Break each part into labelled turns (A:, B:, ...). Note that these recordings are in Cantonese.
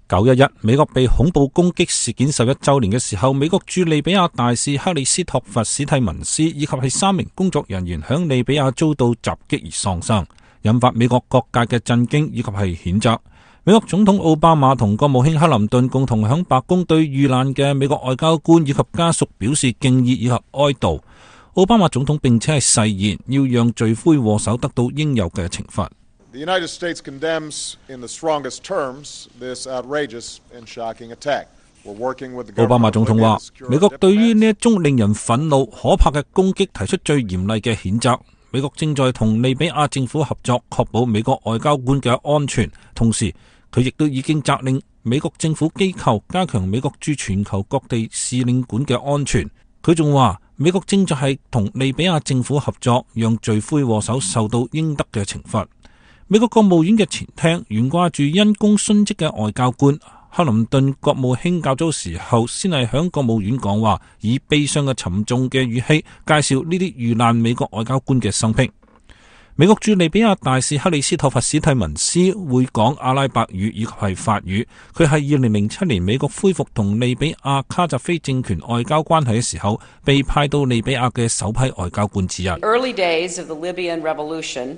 A: 911美國被恐怖攻擊事件11週年嘅時候，美國駐利比亞大使克里斯托弗史蒂文斯以及係3名工作人員響利比亞遭到襲擊而喪生，引發美國各界嘅震驚以及係譴責。美國總統奧巴馬同國務卿克林頓共同響白宮對遇難嘅美國外交官以及家屬表示敬意以及哀悼。奧巴馬總統並且係誓言要讓罪魁禍首得到應有嘅懲罰。
B: The United States condemns in the strongest terms this outrageous and shocking attack. We're working with the government. 奧巴馬總統話：美國對於呢一宗令人憤怒、可怕嘅攻擊提出最嚴厲嘅譴責。美國正在同利比亞政府合作，確保美國外交官嘅安全。同時，佢亦都已經責令美國政府機構加強美國駐全球各地使領館嘅安全。佢仲話：美國正在係同利比亞政府合作，讓罪魁禍首受到應得嘅懲罰。美國國務院嘅前廳懸掛住因公殉職嘅外交官克林頓國務卿較早時候先係響國務院講話，以悲傷嘅沉重嘅語氣介紹呢啲遇難美國外交官嘅生平。美國駐利比亞大使克里斯托弗史蒂文斯會講阿拉伯語以及係法語。佢係2007年美國恢復同利比亞卡扎菲政權外交關係嘅時候，被派到利比亞嘅首批外交官之一。
C: Early days of the Libyan revolution,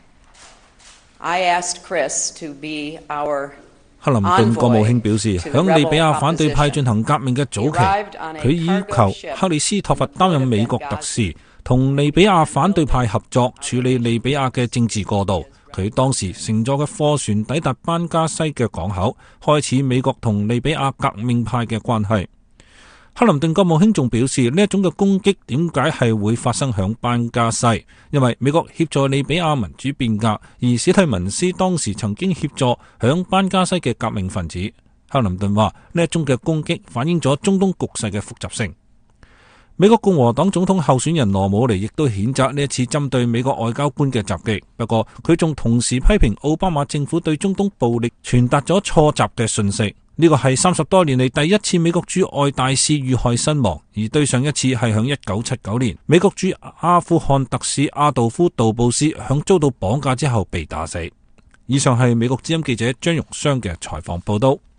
C: I asked Chris to be our
A: 克林頓國務卿表示，響利比亞反對派進行革命嘅早期，佢要求克里斯托弗擔任美國特使，同利比亞反對派合作處理利比亞嘅政治過渡。佢當時乘坐嘅貨船抵達班加西嘅港口，開始美國同利比亞革命派嘅關係。克林頓國務卿仲表示，呢一種嘅攻擊點解係會發生響班加西？因為美國協助利比亞民主變革，而史蒂文斯當時曾經協助響班加西嘅革命分子。克林頓話，呢一種嘅攻擊反映咗中東局勢嘅複雜性。美國共和黨總統候選人羅姆尼亦都譴責呢一次針對美國外交官嘅襲擊，不過佢仲同時批評奧巴馬政府對中東暴力傳達咗錯雜嘅訊息。呢個係30多年嚟第一次美國駐外大使遇害身亡，而對上一次係響1979年，美國駐阿富汗特使阿道夫·杜布斯響遭到綁架之後被打死。以上係美國之音記者張榮湘嘅採訪報道。